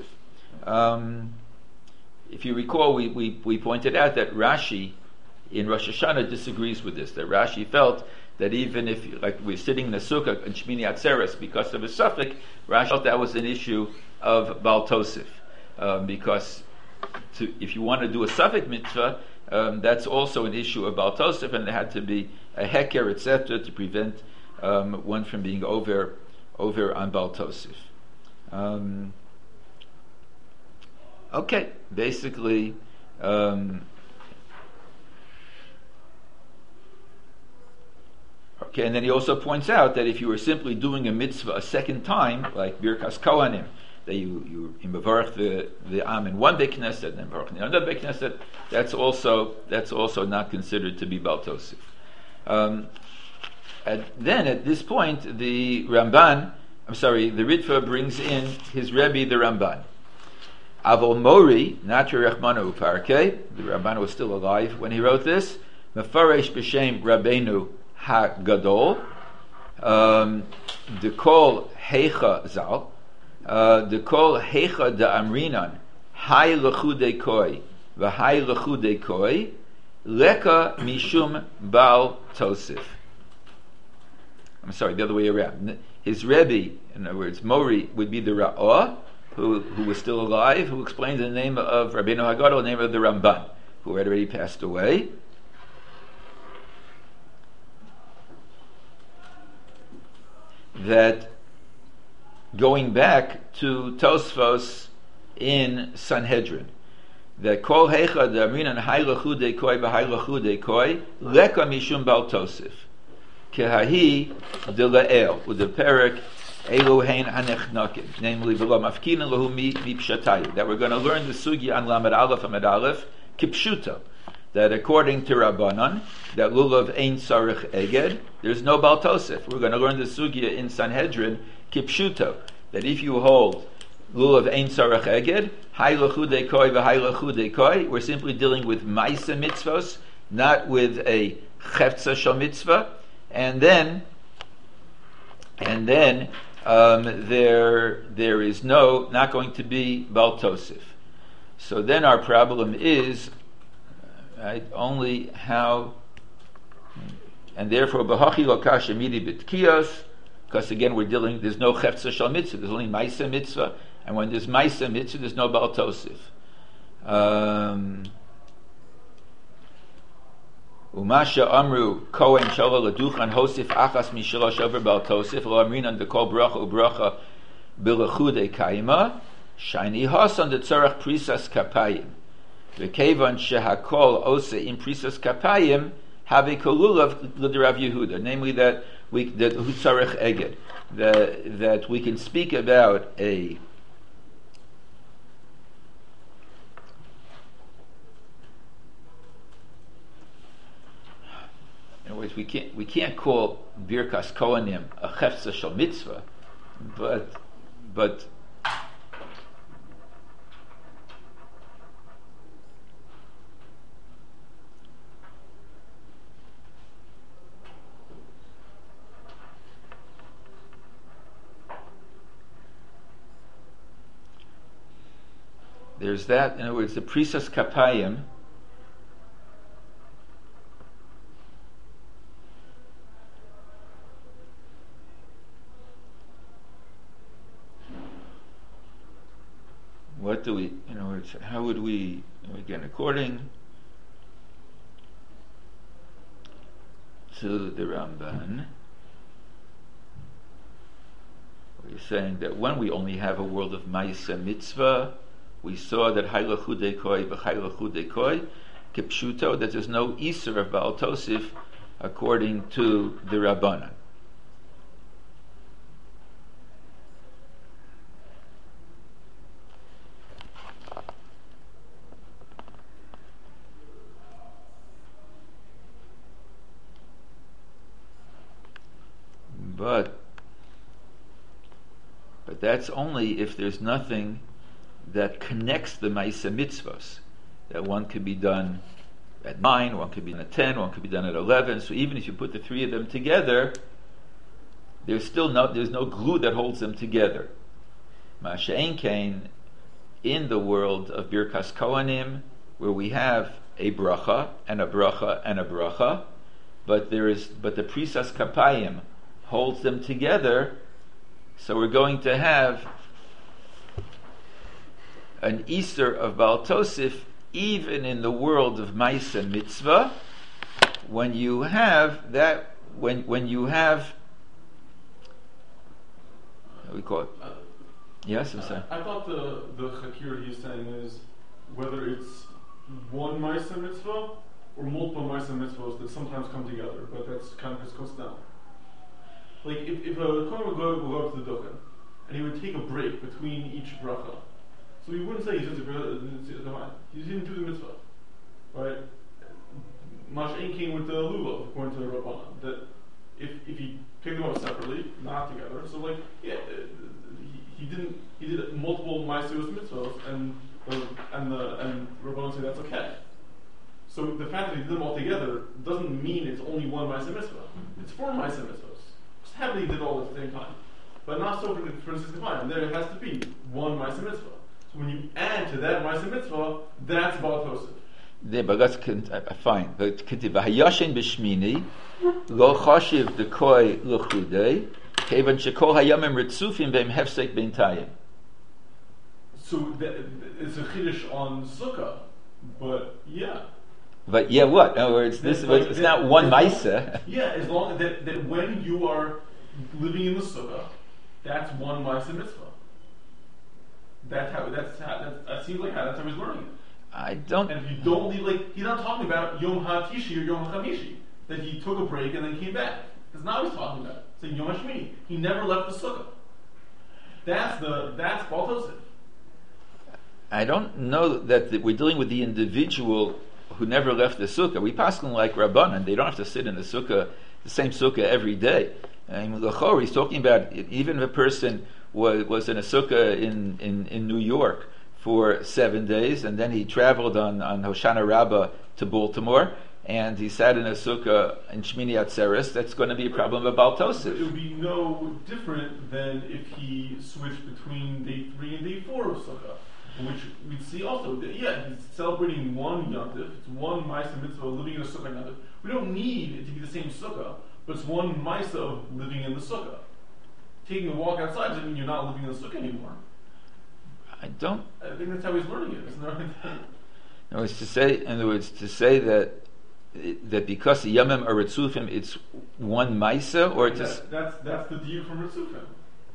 If you recall, we pointed out that Rashi in Rosh Hashanah disagrees with this. That Rashi felt that even if, like, we're sitting in the sukkah in Shmini Atzeres because of a suffix, Rashi felt that was an issue of Baal Tosif, because if you want to do a suffix mitzvah, that's also an issue of Baal Tosif, and there had to be a heker, etc., to prevent one from being over on Baal Tosif. Okay, basically. Okay, and then he also points out that if you were simply doing a mitzvah a second time, like Birkas Kohanim, that you mevarach the Am in one Beit Knesset and then mevarach in another Beit Knesset, that's also not considered to be Baal Tosif. Then at this point, the Ritva brings in his Rebbe, the Ramban. Avol Mori, Natra Rechmanu Uparke, the Ramban was still alive when he wrote this, Mefaresh B'Shem Rabbeinu HaGadol, the Kol Heicha Zal, the Kol Heicha Da Amrinan, Hai Lechude Koi, V'Hai Lechude Koi, Leka Mishum Baal Tosif. I'm sorry, the other way around. His Rebbe, in other words, Mori, would be the Ra'ah, who was still alive, who explained the name of Rabbeinu HaGadol, the name of the Ramban, who had already passed away. That going back to Tosfos in Sanhedrin, that Kol Heicha the Amrinan Hai Lechude Koi V'Hai Lechude Koi Leka Mishum Baal Tosif Kehahi de La'el U'de Perek Elohein Hanechnakim, namely V'lo Mafkinin Lahu Mi Pshatayu, that we're going to learn the Sugi on Lamed Aleph Amid Aleph Kipshuta, that according to Rabbanan, that Lulav Ein Sarich Eged, there's no Baal Tosif. We're going to learn the Sugya in Sanhedrin, Kipshuto, that if you hold Lulav Ein Sarich Eged, Hai Lechude Koi V'Hai Lechude Koi, we're simply dealing with Maisa Mitzvos, not with a Chefza Shal Mitzvah, and then there is not going to be Baal Tosif. So then our problem is, right, only how, and therefore B'hachi Lo Kasha Midi B'Tkiyos, because again there's no Chefza Shal Mitzvah, there's only Maisa Mitzvah, and when there's Maisa Mitzvah, there's no Baal Tosif. Umasha Amru Kohen Shala Laduchan Hosif Achas Mishalosh Over Baal Tosif Lo Amrinan Dekol Bracha Ubracha Bilachude Kaima Shiny Hasan the Tzarach Prisas Kapayim V'Kevan Shehakol Ose in Prisas Kapayim Have a Kolulav L'Rav Yehuda, namely that Hutzarech Eged, that we can speak about a anyways, we can't call Birkas Kohanim a chefza shel mitzvah, but there's that. In other words, the prisas kapayim. What do we? How would we? Again, according to the Ramban, we're saying that when we only have a world of Ma'aseh Mitzvah, we saw that Haylachu Dekoi v'Haylachu Dekoi Kipshuto, that there's no Isur of Baal Tosif according to the Rabbanan. But that's only if there's nothing that connects the Ma'aseh Mitzvahs. That one could be done at 9, one could be done at 10, one could be done at 11. So even if you put the three of them together, there's no glue that holds them together. Ma'aseh Kain, in the world of Birkas Kohanim, where we have a bracha and a bracha and a bracha, but the prisas kapayim holds them together. So we're going to have an Easter of Baal Tosif even in the world of Ma'aseh Mitzvah, when you have that, when you have, what do we call it? Yes, I'm sorry. I thought the Chakir he's saying is whether it's one Ma'aseh Mitzvah or multiple Ma'aseh Mitzvahs that sometimes come together, but that's kind of his cost down. Like if a Kohen would go up to the Duchen, and he would take a break between each bracha, so he wouldn't say he didn't do the mitzvah, right? Mash'en came with the lulav, according to the Rabbanan, that if he picked them up separately, not together, so like he did multiple Ma'aseh mitzvahs, and Rabbanan say that's okay. So the fact that he did them all together doesn't mean it's only one Ma'aseh mitzvah. It's 4 Ma'aseh mitzvahs. Just happily did all at the same time, but not so for instance Kohanim. There has to be one Ma'aseh mitzvah. So when you add to that Ma'aseh mitzvah, that's Baal Tosef. Yeah, but that's fine. But V'hayashen b'shmini lo chashiv dekoi l'chudei kevan shekol hayamim ritzufim v'im hefsek b'intayim. So it's a chiddush on Sukkah, but yeah. But yeah, what? In other words, it's not one Ma'aseh. Yeah, as long that when you are living in the Sukkah, that's one Ma'aseh mitzvah. That seems like that's how he's learning it. I don't. And if you don't leave, he's not talking about Yom HaTishi or Yom HaChamishi, that he took a break and then came back. Because now he's talking about it. Saying Yom HaShmini. He never left the Sukkah. That's Baal Tosef. I don't know that we're dealing with the individual who never left the Sukkah. We pass them like Rabbanan. They don't have to sit in the Sukkah, the same Sukkah every day. And L'chor, he's talking about even if a person was in a Sukkah in New York for 7 days, and then he traveled on Hoshana Rabbah to Baltimore, and he sat in a sukkah in Shmini Atzeres, that's going to be a problem of Baal Tosef. It would be no different than if he switched between day 3 and day 4 of sukkah, which we'd see also that, he's celebrating one yontif, it's one Ma'aseh mitzvah living in a sukkah another. We don't need it to be the same sukkah, but it's one Ma'aseh of living in the sukkah. Taking a walk outside doesn't mean you're not living in the sukkah anymore. I think that's how he's learning it. Isn't there? No, it's to say, in other words, to say that because the Yamim are Ritzufim, it's one Ma'aseh, or that's the deal from Ritzufim.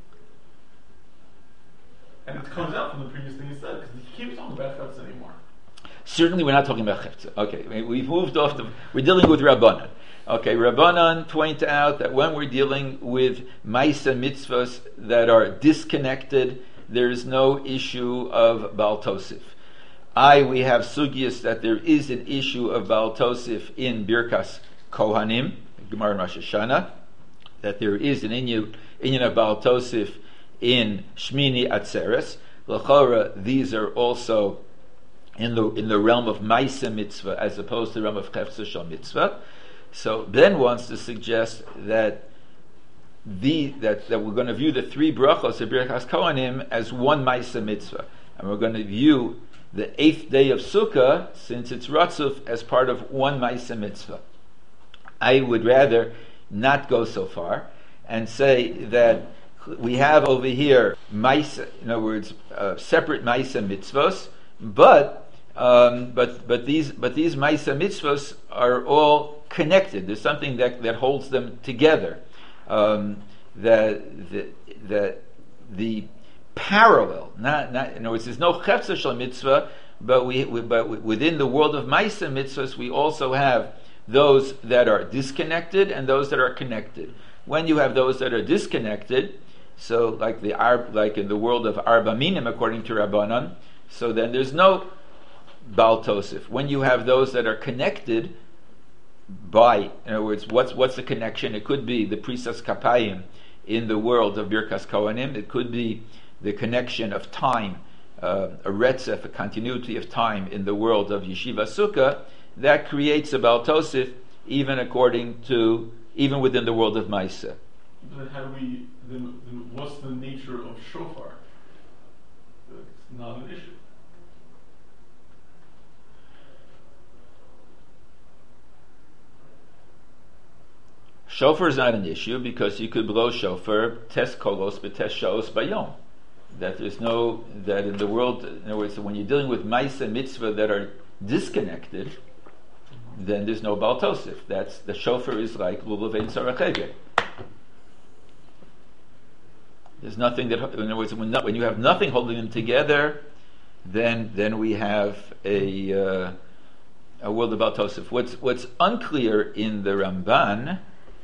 And it comes out from the previous thing he said, because he can't be talking about Chetz anymore. Certainly we're not talking about Chetz. Okay, we've moved off we're dealing with Rabbanan. Okay, Rabbanan point out that when we're dealing with Ma'aseh mitzvahs that are disconnected, there's no issue of Baal Tosef. We have sugyas that there is an issue of Baal Tosef in Birkas Kohanim. Gemara in Rosh Hashanah, that there is an inyan of Baal Tosif in Shmini Atzeres. L'chora, these are also in the realm of Maisa Mitzvah as opposed to the realm of Chefza Shal Mitzvah. So Ben wants to suggest that that we're going to view the three brachos of Birchas Kohanim as one Maisa Mitzvah, and we're going to view the 8th day of Sukkah, since it's Ratzuf, as part of one Maisa Mitzvah. I would rather not go so far and say that we have over here Maisa, in other words, separate Maisa Mitzvos, but these Maisa Mitzvos are all connected. There's something that holds them together. The parallel, not in other words, there's no Chefza Shel Mitzvah, but within the world of Maisa Mitzvahs, we also have those that are disconnected and those that are connected. When you have those that are disconnected, so like in the world of Arba Minim according to Rabbanan, so then there's no Baal Tosif. When you have those that are connected by, in other words, what's the connection? It could be the Prisas Kapayim in the world of Birkas Kohanim. It could be the connection of time, a retzef, a continuity of time in the world of Yeshiva Sukkah. That creates a Baal Tosif, even within the world of Maisa. Then then what's the nature of shofar? It's not an issue. Shofar is not an issue because you could blow shofar tes kolos b'tes shaos bayom. That in the world, in other words, when you're dealing with Maisa Mitzvah that are disconnected, then there's no Baal Tosif. That's the shofar is like lulav ein sarachege. There's nothing that, in other words, when you have nothing holding them together, then we have a world of Baal Tosif. What's unclear in the Ramban.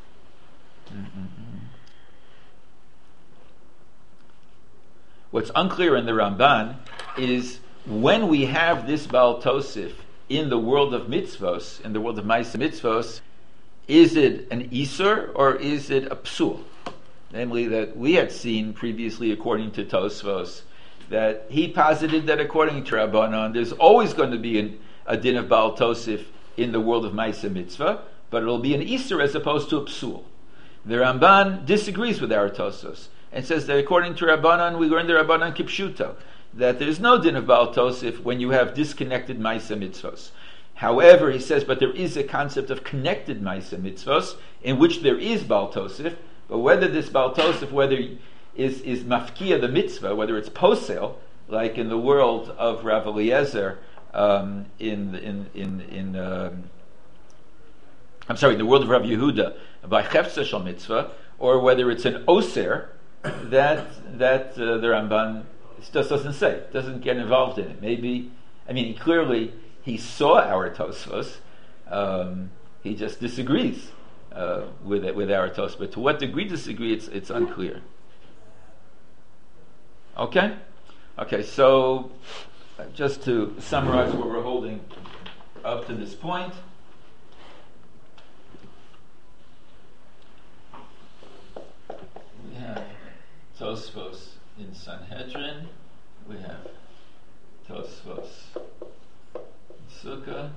What's unclear in the Ramban is when we have this Baal Tosif in the world of mitzvos, in the world of Maisa Mitzvos, is it an Isur or is it a Psul? Namely, that we had seen previously, according to Tosfos, that he posited that according to Rabbanan, there's always going to be a din of Baal Tosif in the world of Maisa Mitzvah, but it'll be an Isur as opposed to a Psul. The Ramban disagrees with our Tosfos and says that according to Rabbanan, we learn the Rabbanan Kipshuto, that there's no din of Baal Tosif when you have disconnected Maisa Mitzvos. However, he says, but there is a concept of connected Maisa Mitzvos in which there is Baal Tosif, but whether this Baal Tosif, whether is mafkia the mitzvah, whether it's posel, like in the world of Rav Eliezer, in the world of Rav Yehuda by Chefza Shel Mitzvah, or whether it's an oser, that the Ramban just doesn't say, doesn't get involved in it. Clearly he saw our Tosfos, he just disagrees with our Tosfos, but to what degree disagree, it's unclear. Okay, so just to summarize what we're holding up to this point. We have Tosfos in Sanhedrin, we have Tosfos in Sukkah,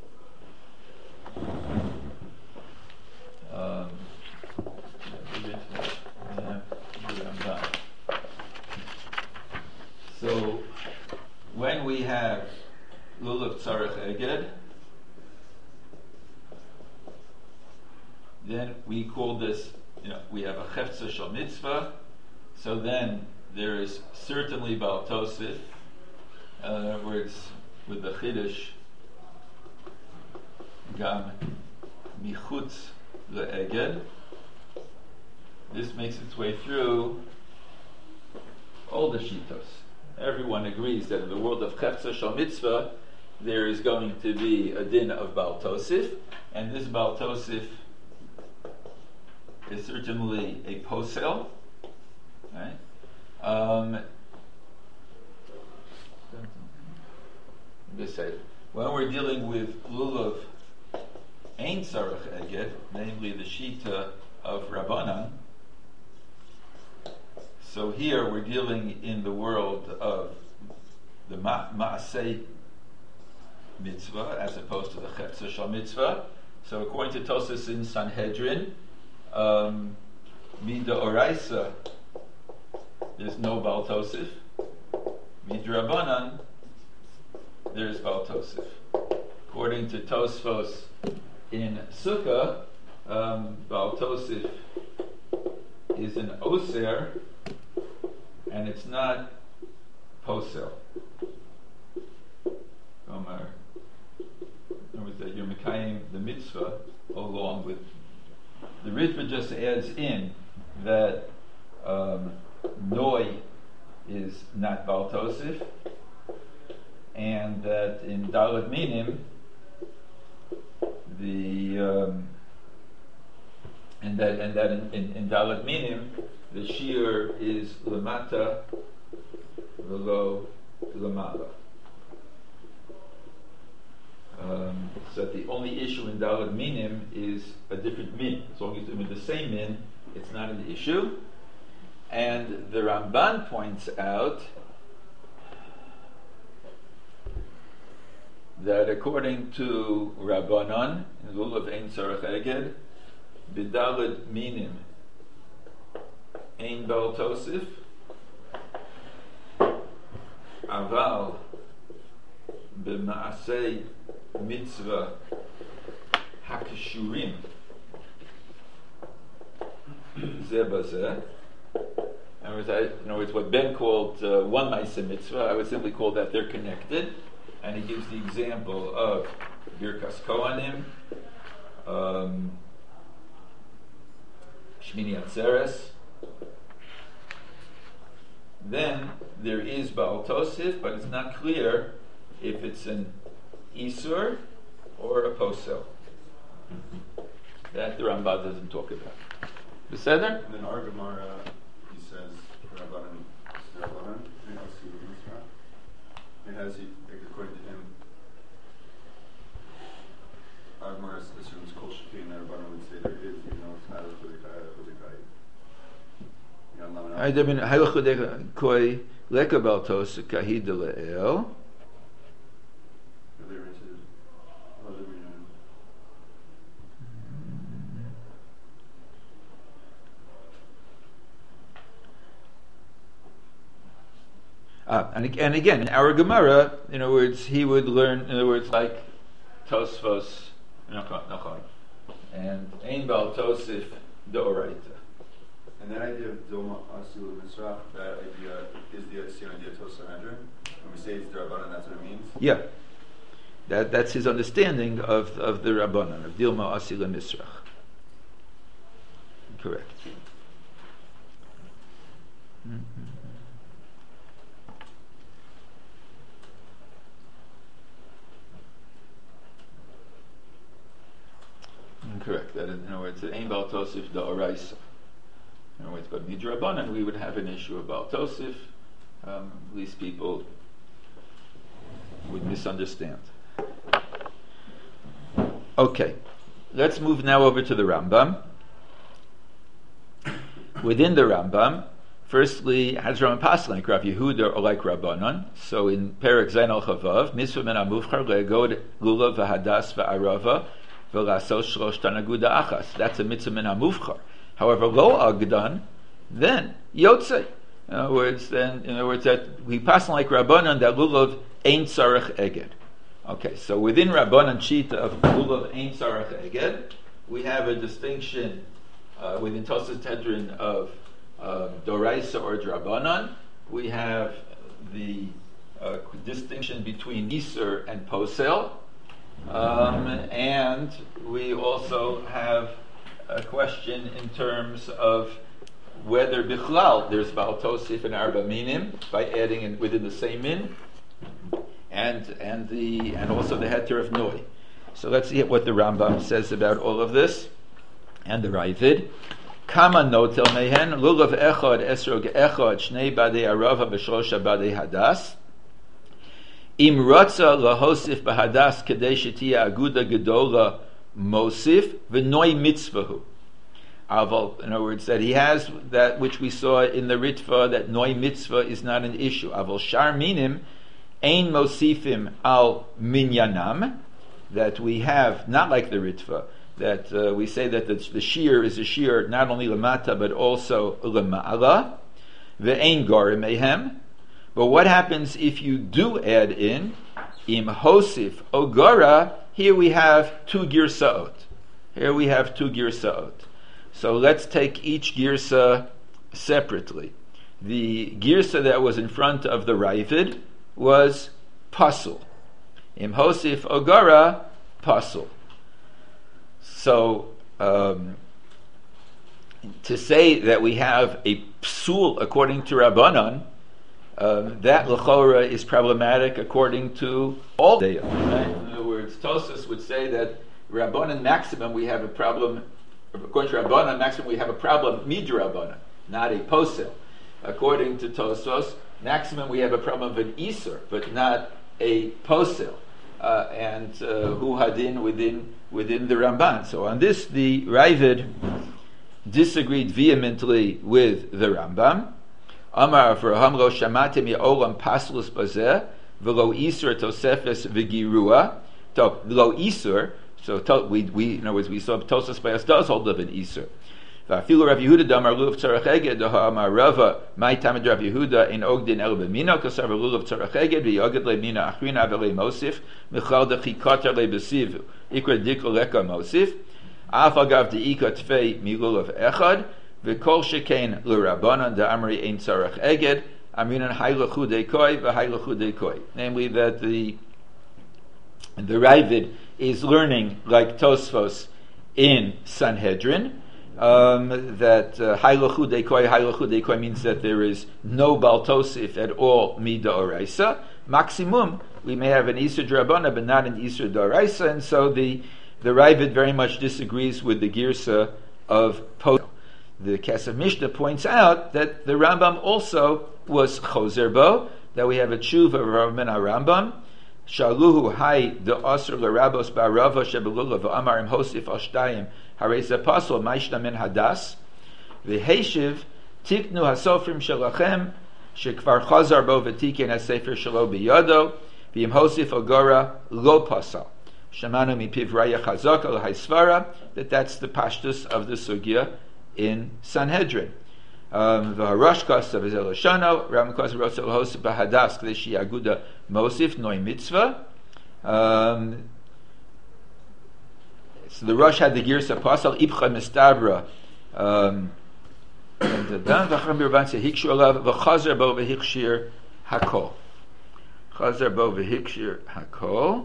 so when we have Lulav Tzarech Eged, then we call this, we have a Chefza Shel Mitzvah, so then there is certainly Baal Tosif, in other words, with the Chiddush, Gam Michutz LeEged. This makes its way through all the Shitos. Everyone agrees that in the world of Chefza Shel Mitzvah, there is going to be a din of Baal Tosif, and this Baal Tosif is certainly a posel, right? When we're dealing with lulav ein tzarech eged, namely the shita of Rabbanan. So here we're dealing in the world of the ma'aseh mitzvah as opposed to the chetzer shal mitzvah. So according to Tosas in Sanhedrin, mida oraisa, there's no Baal Tosif. Midrabanan, there's Baal Tosif. According to Tosfos in Sukkah, Baal Tosif is an Oser, and it's not Posel. Omar, that you're Mekayim the mitzvah along with the Ritva just adds in that Noi is not Baal Tosif, and that in Dalet Minim in Dalet Minim the Shir is Lamata Velo Lamala. So that the only issue in Dalet Minim is a different min. As long as it's the same min, it's not an issue. And the Ramban points out that according to Rabbanan, in Lulav Ein Tzarech Eged, B'Dalet Minim Ein Baal Tosif, Aval B'Maasei Mitzvah Hakeshurim Zeh Bazeh. In other words, what Ben called one Maaseh Mitzvah, I would simply call that they're connected. And he gives the example of Birkas Kohanim, Shmini Atzeres. Then there is Baal Tosif, but it's not clear if it's an Isur or a Posel. That the Rambam doesn't talk about. Beseder? And then our Gemara, he says, Rabbanan, and has he, according to him, our Gemara assumes Kol Shekin, and Rabbanan would say there is, even though it's not a Chudekai. I mean, Halach Koi Leka Baal Tosif Kahid Le'el. And again, in our Gemara, in other words, he would learn, in other words, like Tosfos, and Ein Baal Tosif D'Oraita. And that idea of Dilma Asil Misrach, that idea is the same idea of Tosaf Sanhedrin? When we say it's the Rabbanan, that's what it means? Yeah. That's his understanding of the Rabbanan, of Dilma Asil Misrach. Correct. Mm-hmm. Correct. That in other words, Ein Baal Tosif D'Oraisa. In other words, but Midrabanan, we would have an issue of Baal Tosif. At least people would misunderstand. Okay, let's move now over to the Rambam. Within the Rambam, firstly, has Rambam passed like Rav Yehuda or like Rabbanan? So in Perek Zayin Al Chavav, Mitzvah Men HaMuvchar Le'egod Lulav V'Hadas V'Arava V'Lasos Shlosh Tanaguda Achas. That's a Mitzvah Men HaMuvchar. However, Lo Agdan, then Yotzei. In other words, that we pass like Rabbanan that Lulav Ein Tzarech Eged. Okay, so within Rabbanan Shita of Lulav Ein Tzarech Eged, we have a distinction within Tosas Tedrin of Doraisa or Drabanan. We have the distinction between Isur and Posel, and we also have a question in terms of whether Bichlal there's Baal Tosif and Arba Minim by adding in within the same min, and also the heter of Noi. So let's see what the Rambam says about all of this, and the Ravid. Kama notel mehen lulav echad esrog echad shnei badei arava v'shlosha badei hadas. Im ratza lahosif b'hadas kadei shetia aguda gedola mosif v'noi mitzvahu. Aval, in other words, that he has that which we saw in the Ritva, that noi mitzvah is not an issue. Aval shar minim ein mosifim al minyanam, that we have, not like the Ritva, that we say that the shear is a shear not only lamata but also lama'ala, ve'ein gorim mehem. But what happens if you do add in im hosif ogara? Here we have two girsaot. So let's take each girsa separately. The girsa that was in front of the Ravid was pasul. Im hosif ogara, pasul. So to say that we have a psul according to Rabbanan, that l'chora is problematic according to all data. Right? In other words, Tosas would say that Rabbanan maximum we have a problem. According to Rabbanan maximum we have a problem midrabanan, not a posel. According to Tosos, maximum we have a problem of an isur, but not a posel. And hu hadin within the Ramban. So on this, the Ravid disagreed vehemently with the Rambam. Amar Avraham lo shamatim ya'olam paslus bazeh v'lo isur tosefes v'girua. So lo isur. So we in other words we saw Tosas Bayas does hold of an isur. V'afilu Rav Yehuda damar lulav tzarach eged amar Rava my tamid Rav Yehuda in ogdin el b'mino kasav lulav tzarach eged v'yoged le'mina achrina v'le mosif michal dechikater le'besiv ikra dikol leka mosif af agav de'ika tfei milulav echad v'kol shekain l'Rabbanan da'amri ein tzarach eged amrinan haylachu dekoi v'haylachu dekoi. Namely that the Ravid is learning like Tosfos in Sanhedrin, that haylachu dekoi means that there is no Baal Tosif at all mida oraisa. Maximum we may have an Isur Drabana but not an Isur Doraisa, and so the Ravid very much disagrees with the Girsa of Posel. The Kesef Mishnah points out that the Rambam also was Choser Bo, that we have a tshuva of Rav Mena Rambam. Shaluhu hay de asr l'rabos ba'rava shebelulav v'amarim hosif ashtayim harei pasol ma'ishna min hadas v'heishiv tiknu hasofrim shelachem shekvar chazar bo v'tiken hasefer shelo biyado v'im hosif agora lo pasal shamanu mipiv raya chazak al haisvara, that's the pashtus of the sugya in Sanhedrin. V'harashkas of Ezel Shano, Ramakas Rosel Hosef Bahadas Kleshi Aguda Mosif Noi Mitzvah. So the Rosh had the Girsa Pasal Ibcha Mistabra, and then V'cham Birban Se Hikshu Alav V'chazer Bo V'hikshir Hakol. Chazer Bo V'hikshir Hakol.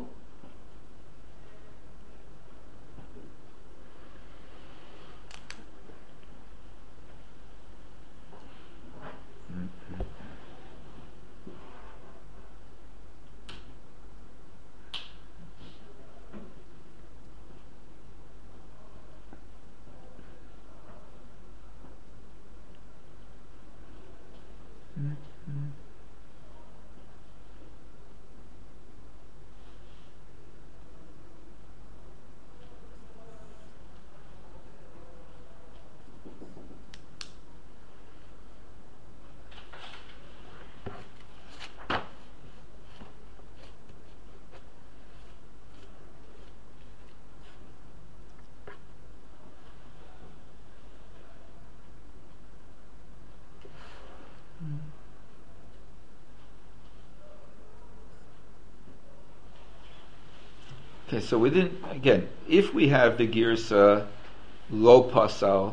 Okay, so again, if we have the Girsa Lo Pasal,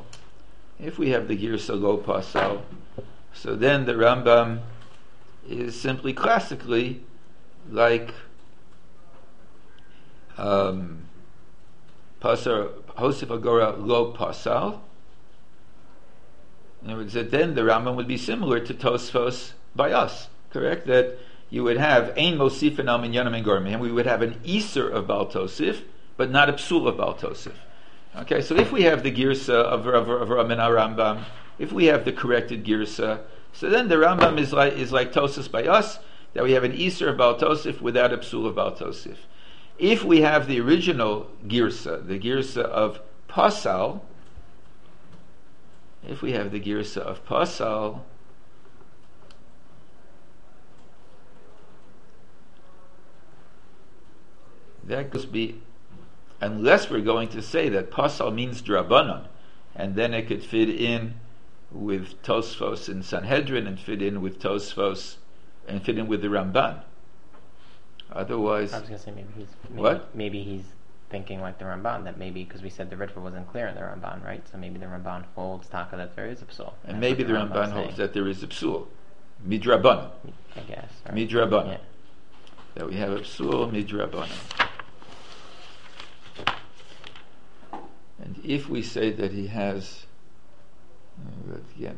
so then the Rambam is simply classically like Pasar Hosef Agora Lo Pasal. In other words, that then the Rambam would be similar to Tosfos by us, correct? That you would have Ein Mosifin Al Minyanim and Gormim, and we would have an Isur of Baal Tosif, but not a Psul of Baal Tosif. Okay, so if we have the Girsa of Ramin Rambam, if we have the corrected Girsa, so then the Rambam is like Tosif by us, that we have an Isur of Baal Tosif without a Psul of Baal Tosif. If we have the original girsa, the girsa of Pasal, if we have the girsa of Pasal, that could be, unless we're going to say that Pasal means Drabanan, and then it could fit in with Tosfos in Sanhedrin and fit in with Tosfos and fit in with the Ramban. Otherwise, I was going to say maybe he's thinking like the Ramban, that maybe because we said the Ritva wasn't clear in the Ramban, right? So maybe the Ramban holds taka that there is a psul, and maybe the Ramban holds that there is a psul, midrabanan. I guess midrabanan. Yeah. That we have a psul midrabanan. And if we say that he has, again.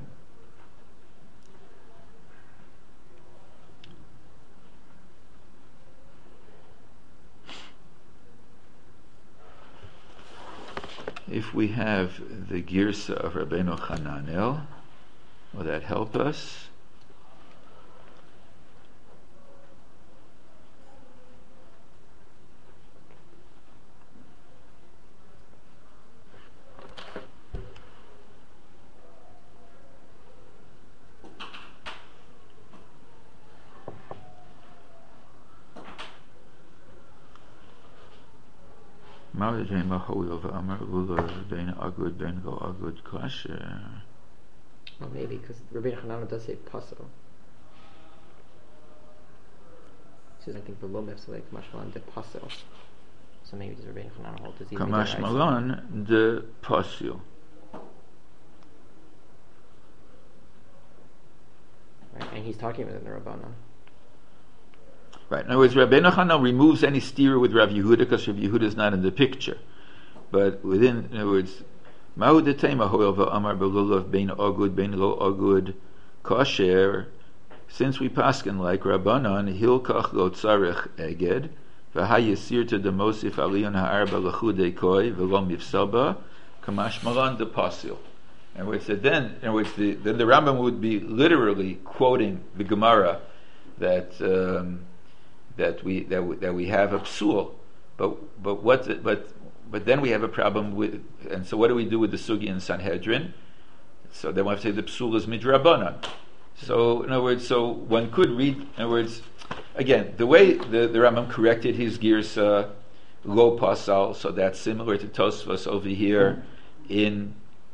If we have the girsa of Rabbeinu Hananel, will that help us? Well, maybe because Rabbeinu Hananel does say pasal. He says, I think the Lomef like Mashmalan de pasal. So maybe does Rabbeinu Hananel hold this? Kamashmalan de pasil. Right, and he's talking about the Rabbanan. Right. In other words, Rabbeinu Hananel removes any steer with Rav Yehuda because Rav Yehuda is not in the picture. But within, in other words, Ma'u detema ho'el v'amar b'lulav bein agud bein lo agud kasher. Since we paskin like Rabbanan, hilkach lo tzarech eged v'hayisir to demosif aliyon ha'arba l'chudei koi v'lo mifsaba kamashmalan de pasil. And we said then, in other words, then the Rambam would be literally quoting the Gemara that we have a psul, but then we have a problem with, and so what do we do with the sugi in Sanhedrin? So then we have to say the psul is midrabanan. So in other words, so one could read. In other words, again, the way the Rambam corrected his girsa lo pasal, so that's similar to Tosfos over here to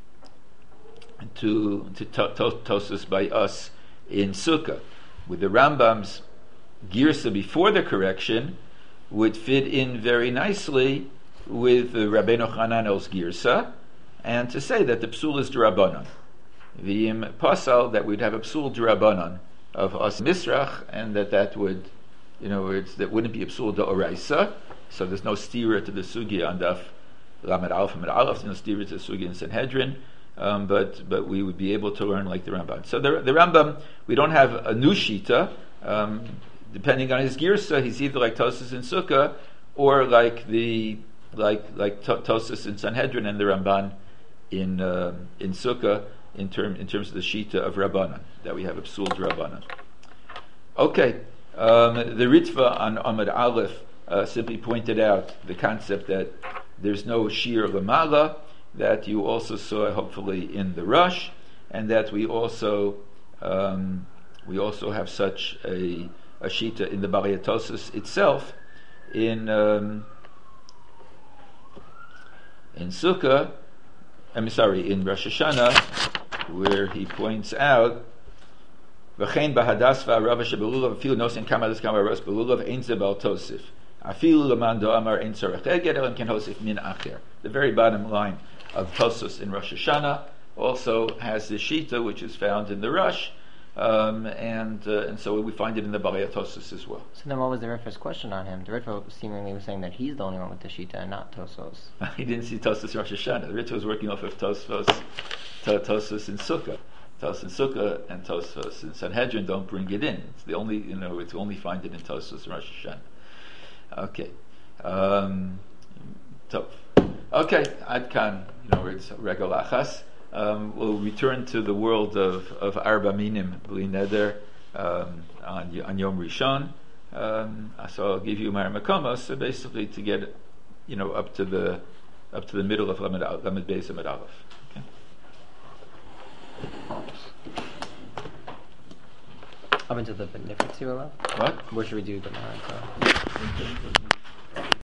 Tosfos by us in Sukkah, with the Rambam's girsa before the correction would fit in very nicely with Rabbeinu Hananel's girsa, and to say that the psul is d'Rabbanan. V'im pasal, that we'd have a psul d'Rabbanan of us misrach, and that would, that wouldn't be a psul d'oraisa. So there's no stira to the sugi on daf lamed alf and alaf. There's no stira to the sugi in Sanhedrin. But we would be able to learn like the Rambam. So the Rambam, we don't have a new shita. Depending on his girsa, he's either like Tosas in Sukkah or like Tosas in Sanhedrin and the Ramban in Sukkah in terms of the shita of Rabbanan, that we have a psul Rabbanan. Okay, the Ritva on Amud Aleph simply pointed out the concept that there's no shir lamala, that you also saw hopefully in the Rush, and that we also have such a shita in the Bariatosis itself in Sukkah. in Rosh Hashanah, where he points out v'chein bahadasva rava shebelulav afilu nosin kamadas kamaros belulav ein zebal tosif afilu laman do amar ein tzarech eged elam ken hosif min acher. The very bottom line of Tosos in Rosh Hashanah also has the shita which is found in the Rush, and so we find it in the Balei Tosos as well. So then, what was the Ritva's question on him? The Ritva seemingly was saying that he's the only one with the shita and not Tosos. He didn't see Tosos in Rosh Hashanah. The Ritva was working off of Tosos in Sukkah. Tosos in Sukkah and Tosos in Sanhedrin don't bring it in. It's the only, it's only find it in Tosos in Rosh Hashanah. Okay. Okay, Ad Kan, it's Regel Achas. We'll return to the world of Arba Minim Bli Neder on Yom Rishon. So I'll give you Mar Makoma. So basically, to get, up to the middle of Lamed Beis Amud Aleph. Okay. Up into the Benefit What? What? Where should we do the Gemara?